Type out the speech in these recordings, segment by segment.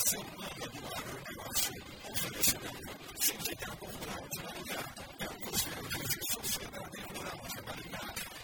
Semana do Agronegócio, oferecimento Sindicato Rural de Maringá, Campos Verdes e Sociedade Rural de Maringá.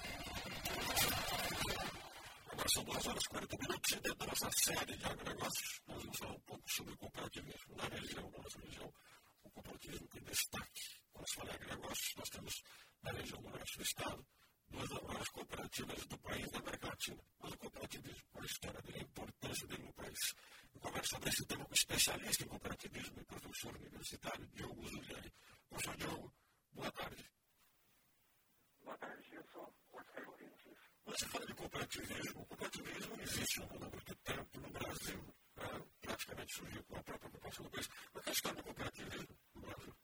Agora são 2h40 e dentro da nossa série de agronegócios, nós vamos falar um pouco sobre o cooperativismo na nossa região, o cooperativismo tem destaque. Quando se fala em agronegócios, nós temos na região do norte do estado duas das maiores cooperativas do país da América Latina. Mas o cooperativismo, a história dele, a importância dele no país. Eu converso sobre esse tema com um especialista em cooperativismo e professor universitário, Diogo Zuliani. Professor Diogo, boa tarde. Boa tarde, Gilson. Você fala de cooperativismo. O cooperativismo existe no mundo há muito tempo. No Brasil, praticamente surgiu com a própria população do país. Mas que é a história do cooperativismo no Brasil?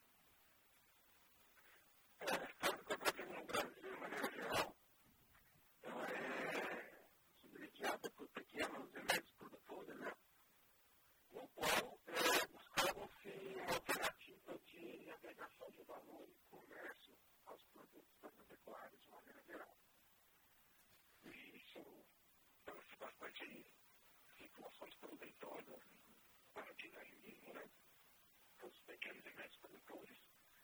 Situações proveitosas para o dinamismo, né? Para os pequenos e médios produtores,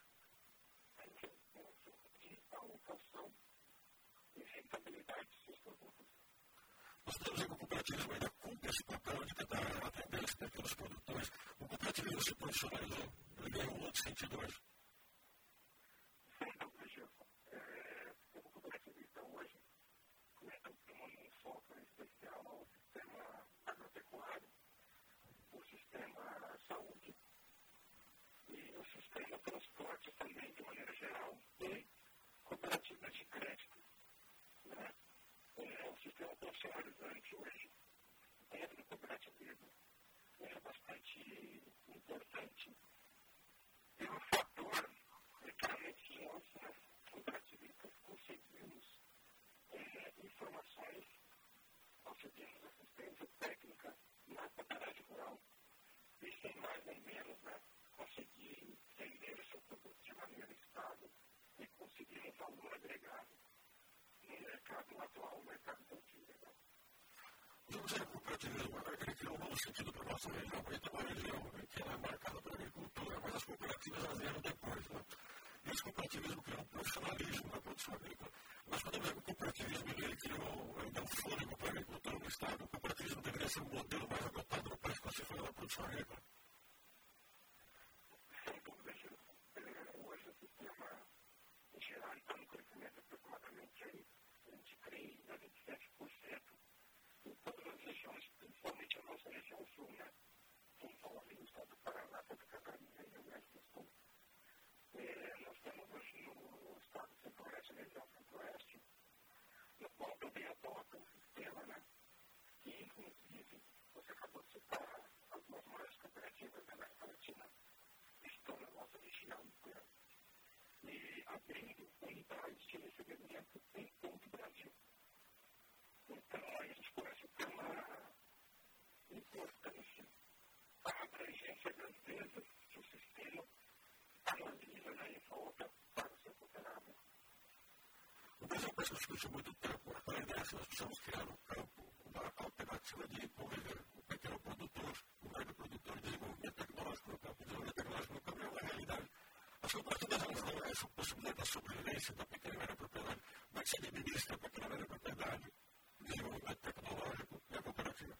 de alocação e rentabilidade de seus produtos. Nós podemos dizer que o cooperativismo ainda cumpre esse papel de tentar atender esses pequenos produtores. O cooperativismo se profissionalizou, ele ganhou um outro sentido hoje. Sem dúvida, Gilson. O cooperativista hoje tomando um foco especial ao sistema agropecuário, o sistema saúde e o sistema transporte também, de maneira geral, e cooperativas de crédito. Né? O sistema profissionalizante hoje, dentro do cooperativismo, é bastante importante. E um fator é que realmente nós, cooperativistas, conseguimos informações, conseguimos assistência técnica na propriedade rural e, sem mais nem menos, conseguir vender o seu produto de maneira estável e conseguir um valor agregado no mercado atual, no mercado antigo. Vamos dizer que o cooperativismo ele criou um novo sentido para a nossa região, porque tem uma região que é marcada pela agricultura, mas as cooperativas elas vieram depois. Né? E esse cooperativismo criou um profissionalismo na produção agrícola. Mas quando eu vejo que o cooperativismo ele deu um fôlego para a agricultura no estado, o cooperativismo deveria ser um modelo mais adotado no país quando se fala da produção agrícola. Sem dúvida, Gilson. Hoje o sistema em geral está no crescimento aproximadamente de 3% a 27% em todas as regiões, principalmente a nossa região sul, né? Quem fala ali no estado do Paraná, Santa Catarina e Rio Grande do Sul. Nós temos hoje no estado centro-oeste, na região centro-oeste, no qual também adota um sistema, né? Que, inclusive, você acabou de citar as duas maiores cooperativas da América Latina estão na nossa região, né? E abrindo unidades de recebimento em todo o Brasil. Então, aí a gente começa a ter uma importância, a abrangência das vezes que o sistema analisa, né, e volta para o seu cooperado. O Brasil parece que discute há muito tempo a ideia que nós precisamos criar no campo uma alternativa de envolver o pequeno produtor, o médio produtor, desenvolvimento tecnológico no campo. Desenvolvimento tecnológico no campo é uma realidade. As cooperativas não é essa possibilidade da sobrevivência da pequena e média propriedade, mas se administra a pequena e média propriedade, o desenvolvimento tecnológico e a cooperativa.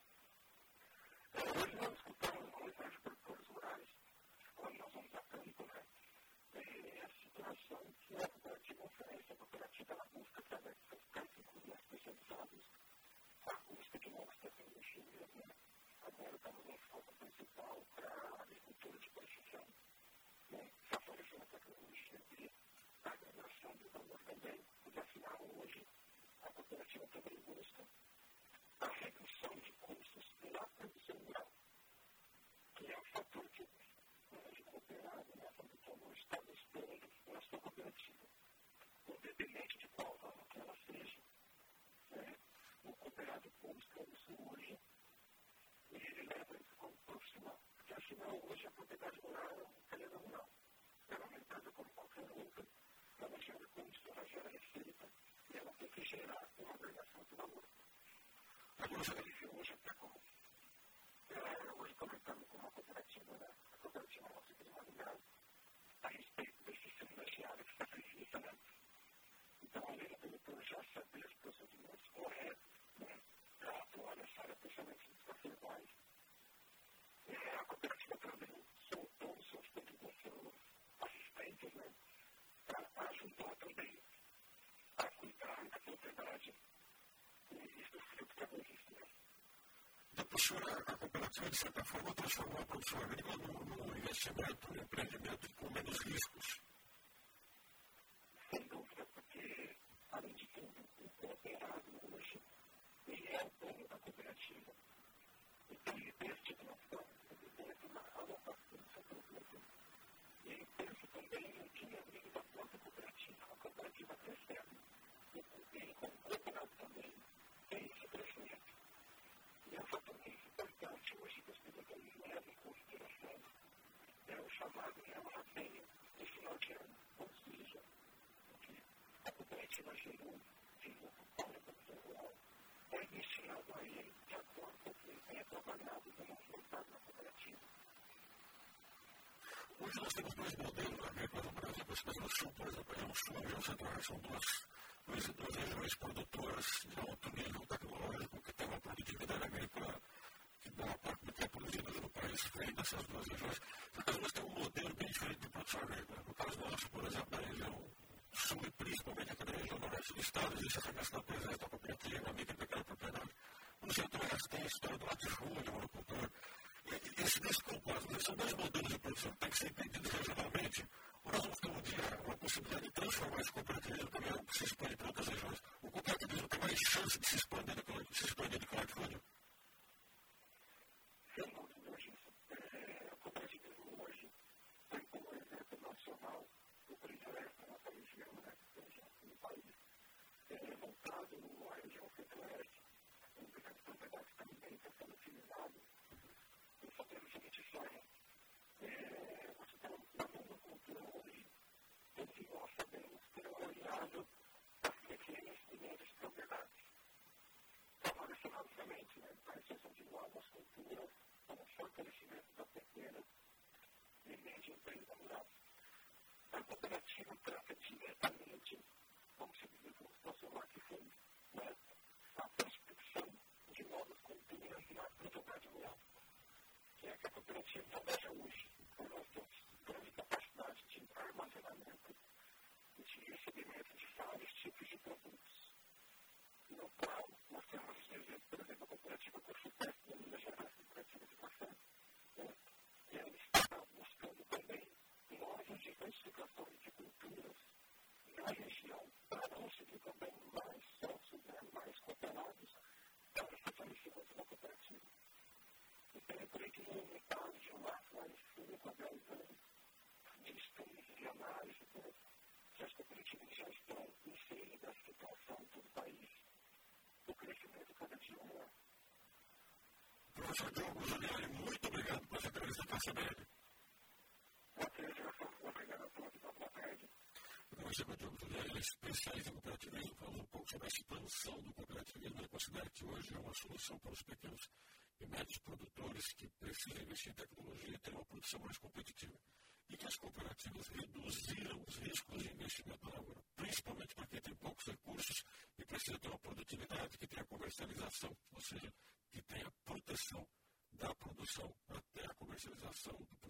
Hoje nós escutamos muito os produtores rurais, quando nós vamos a campo, né? A situação que a cooperativa oferece. A cooperativa ela busca, através de seus técnicos mais especializados, a busca de novas tecnologias, né? Agora estamos no foco principal para a agricultura de precisão, né? Favorecendo a tecnologia de agregação de valor também, porque afinal hoje a cooperativa também busca a redução de custos na produção rural, que é um fator que de cooperado, né, quando todo está esperando na sua cooperativa. Independente de qual ramo que ela seja, né, o cooperado busca isso hoje e ele leva isso como profissional. Porque afinal, hoje a propriedade rural é uma empresa rural. Ela é uma empresa como qualquer outra, ela gera custo, ela gera receita e ela tem que gerar uma agregação de valor. Agora, hoje até como hoje, como a cooperativa, de certa forma, transformou a produção agrícola num investimento, num empreendimento com menos riscos. Sem dúvida, porque, além de tudo, o cooperado hoje, ele é o dono da cooperativa. Então, ele tem essa titulação, ele tem essa alocação do seu produto. E ele pensa também no dinheiro da própria cooperativa, a cooperativa crescendo. Ele, como cooperado também, tem esse crescimento. E é um fator muito importante hoje que as pessoas levam em consideração. É o chamado relatório do final de ano, ou seja, a cooperativa gerou para a produção rural, é destinado a ele de acordo com o que é trabalhado e movimentado na cooperativa. Hoje nós temos dois modelos agrícolas no Brasil, as pessoas são, por exemplo, o sul e o centro, são duas regiões produtoras de alto nível tecnológico, que têm uma produtividade agrícola que boa parte do que é produzido no país vem dessas duas regiões. Mas nós temos um modelo bem diferente de produção agrícola. No caso nosso, por exemplo, da região sul e principalmente aqui da região noroeste do estado, existe essa questão da presença da cooperativa, a micro e pequena propriedade. No centro-oeste tem a história do latifúndio, do agricultor. E esses são dois modelos de produção que têm que ser entendidos regionalmente. Ou nós vamos ter um dia uma possibilidade de transformar esse cooperativismo também algo que se expande para outras regiões. O cooperativismo tem mais chance de se expandir do que o latifúndio. Sem dúvida, o cooperativismo hoje tem como exemplo nacional o Privilégio, nossa região, no país, montado na região centro-oeste, o mercado de propriedade também está sendo utilizado. E só temos o seguinte sonho. Você está na monocultura hoje, onde nós sabemos ter olhado as pequenas e médias propriedades. Estava relacionado também a exceção de novas culturas, para o fortalecimento da pequena e média empresa rural. A cooperativa trata diretamente, como se diz na situação lá que foi, a prospecção de novas culturas na propriedade rural. Que é que a cooperativa trabalha hoje, por nós temos grande capacidade de armazenamento e de recebimento de vários tipos de produtos. No qual nós temos, por exemplo, a cooperativa Cochupé, na Minas Gerais, a cooperativa de café, ela está buscando também novas diversificações de culturas na região para conseguir também mais sócios, mais cooperados para o fortalecimento da cooperativa. Então, é por aí que no mercado de um lado mais fundo, a 10 anos de estudos e de análise, que as cooperativas já estão inseridas na situação do país, do crescimento cada dia maior. Professor Diogo Giuliani, muito obrigado por essa entrevista com a CBN. Obrigado a todos, boa tarde. Eu conversei com o Diogo Giuliani, ele é especialista em cooperativismo, falamos um pouco sobre a expansão do cooperativismo. Ele considera que hoje é uma solução para os pequenos e médios produtores que precisam investir em tecnologia e ter uma produção mais competitiva. E que as cooperativas reduziram os riscos de investimento na lavoura, principalmente para quem tem poucos recursos e precisa ter uma produtividade, que tenha comercialização, ou seja, que tenha proteção da produção até a comercialização do